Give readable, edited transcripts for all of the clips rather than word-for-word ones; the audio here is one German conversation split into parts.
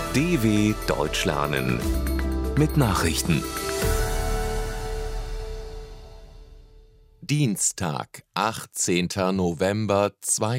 DW Deutsch lernen mit Nachrichten. Dienstag, 18. November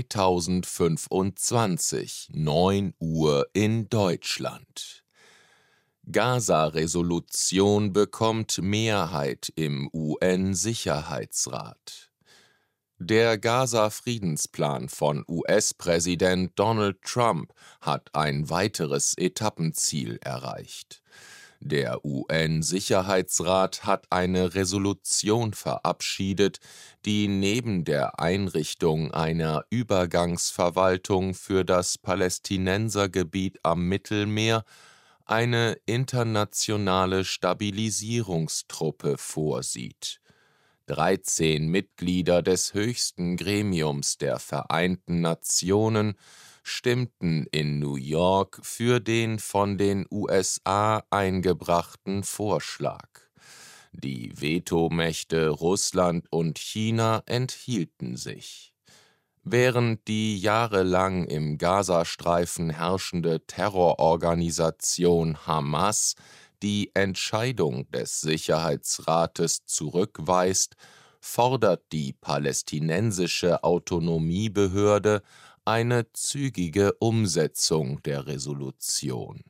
2025, 9 Uhr in Deutschland. Gaza-Resolution bekommt Mehrheit im UN-Sicherheitsrat. Der Gaza-Friedensplan von US-Präsident Donald Trump hat ein weiteres Etappenziel erreicht. Der UN-Sicherheitsrat hat eine Resolution verabschiedet, die neben der Einrichtung einer Übergangsverwaltung für das Palästinensergebiet am Mittelmeer eine internationale Stabilisierungstruppe vorsieht. 13 Mitglieder des höchsten Gremiums der Vereinten Nationen stimmten in New York für den von den USA eingebrachten Vorschlag. Die Vetomächte Russland und China enthielten sich. Während die jahrelang im Gazastreifen herrschende Terrororganisation Hamas die Entscheidung des Sicherheitsrates zurückweist, fordert die palästinensische Autonomiebehörde eine zügige Umsetzung der Resolution.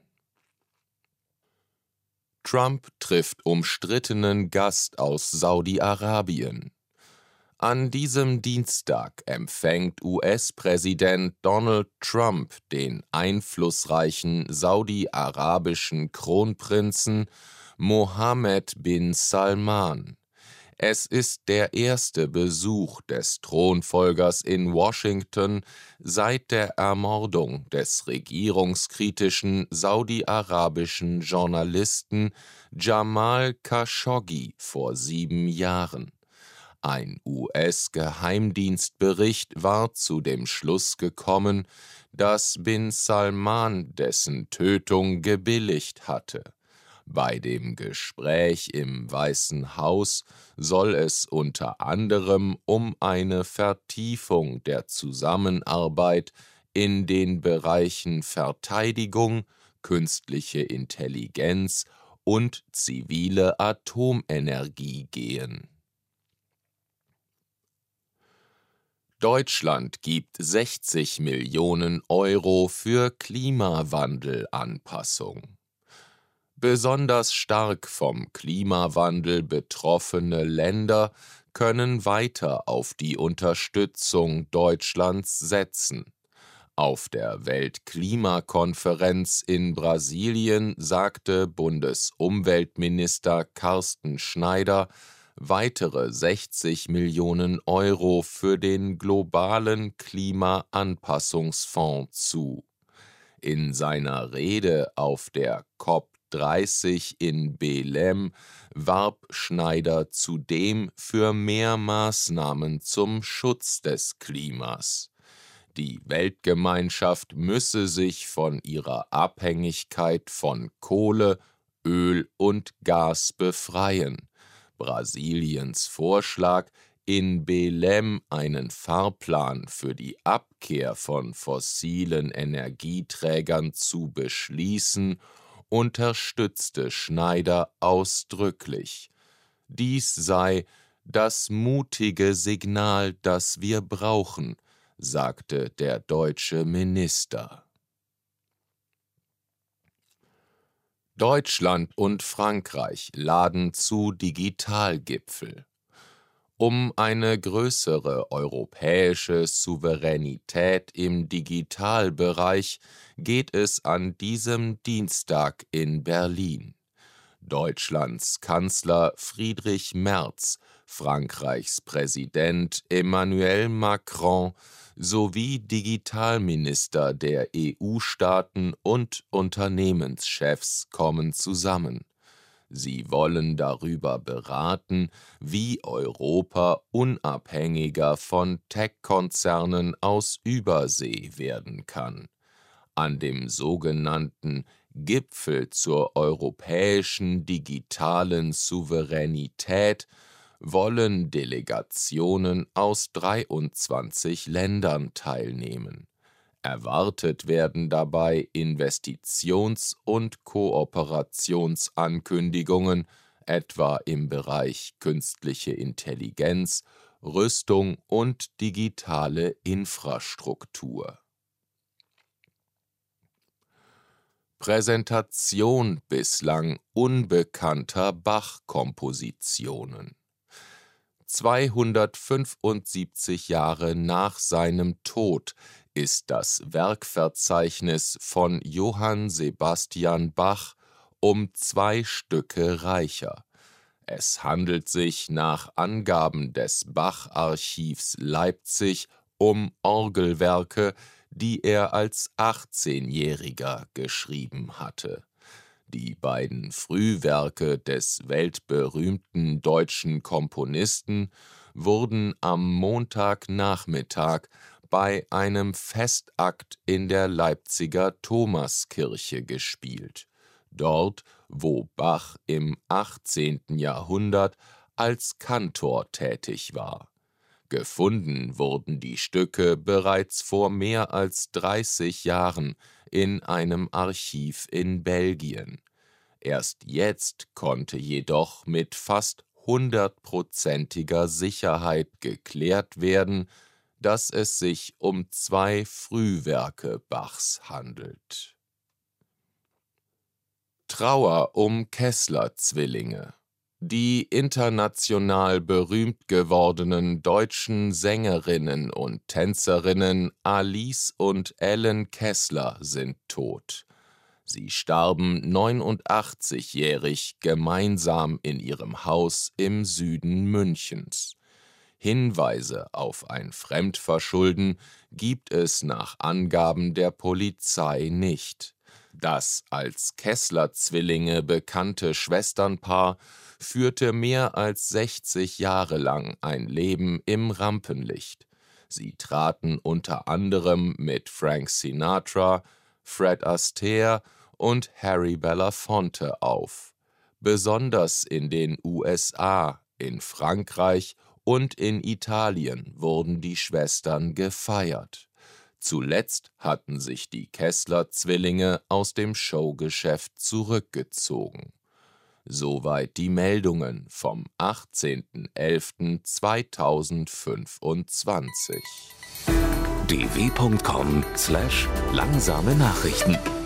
Trump trifft umstrittenen Gast aus Saudi-Arabien. An diesem Dienstag empfängt US-Präsident Donald Trump den einflussreichen saudi-arabischen Kronprinzen Mohammed bin Salman. Es ist der erste Besuch des Thronfolgers in Washington seit der Ermordung des regierungskritischen saudi-arabischen Journalisten Jamal Khashoggi vor 7 Jahren. Ein US-Geheimdienstbericht war zu dem Schluss gekommen, dass bin Salman dessen Tötung gebilligt hatte. Bei dem Gespräch im Weißen Haus soll es unter anderem um eine Vertiefung der Zusammenarbeit in den Bereichen Verteidigung, künstliche Intelligenz und zivile Atomenergie gehen. Deutschland gibt 60 Millionen Euro für Klimawandelanpassung. Besonders stark vom Klimawandel betroffene Länder können weiter auf die Unterstützung Deutschlands setzen. Auf der Weltklimakonferenz in Brasilien sagte Bundesumweltminister Carsten Schneider weitere 60 Millionen Euro für den globalen Klimaanpassungsfonds zu. In seiner Rede auf der COP30 in Belém warb Schneider zudem für mehr Maßnahmen zum Schutz des Klimas. Die Weltgemeinschaft müsse sich von ihrer Abhängigkeit von Kohle, Öl und Gas befreien. Brasiliens Vorschlag, in Belém einen Fahrplan für die Abkehr von fossilen Energieträgern zu beschließen, unterstützte Schneider ausdrücklich. Dies sei das mutige Signal, das wir brauchen, sagte der deutsche Minister. Deutschland und Frankreich laden zu Digitalgipfel. Um eine größere europäische Souveränität im Digitalbereich geht es an diesem Dienstag in Berlin. Deutschlands Kanzler Friedrich Merz, Frankreichs Präsident Emmanuel Macron sowie Digitalminister der EU-Staaten und Unternehmenschefs kommen zusammen. Sie wollen darüber beraten, wie Europa unabhängiger von Tech-Konzernen aus Übersee werden kann. An dem sogenannten Gipfel zur europäischen digitalen Souveränität wollen Delegationen aus 23 Ländern teilnehmen. Erwartet werden dabei Investitions- und Kooperationsankündigungen, etwa im Bereich künstliche Intelligenz, Rüstung und digitale Infrastruktur. Präsentation bislang unbekannter Bach-Kompositionen. 275 Jahre nach seinem Tod ist das Werkverzeichnis von Johann Sebastian Bach um 2 Stücke reicher. Es handelt sich nach Angaben des Bach-Archivs Leipzig um Orgelwerke, die er als 18-Jähriger geschrieben hatte. Die beiden Frühwerke des weltberühmten deutschen Komponisten wurden am Montagnachmittag bei einem Festakt in der Leipziger Thomaskirche gespielt, dort, wo Bach im 18. Jahrhundert als Kantor tätig war. Gefunden wurden die Stücke bereits vor mehr als 30 Jahren in einem Archiv in Belgien. Erst jetzt konnte jedoch mit fast 100%iger Sicherheit geklärt werden, dass es sich um 2 Frühwerke Bachs handelt. Trauer um Kessler-Zwillinge. Die international berühmt gewordenen deutschen Sängerinnen und Tänzerinnen Alice und Ellen Kessler sind tot. Sie starben 89-jährig gemeinsam in ihrem Haus im Süden Münchens. Hinweise auf ein Fremdverschulden gibt es nach Angaben der Polizei nicht. Das als Kessler-Zwillinge bekannte Schwesternpaar führte mehr als 60 Jahre lang ein Leben im Rampenlicht. Sie traten unter anderem mit Frank Sinatra, Fred Astaire und Harry Belafonte auf. Besonders in den USA, in Frankreich und in Italien wurden die Schwestern gefeiert. Zuletzt hatten sich die Kessler-Zwillinge aus dem Showgeschäft zurückgezogen. Soweit die Meldungen vom 18.11.2025. dw.com/langsame Nachrichten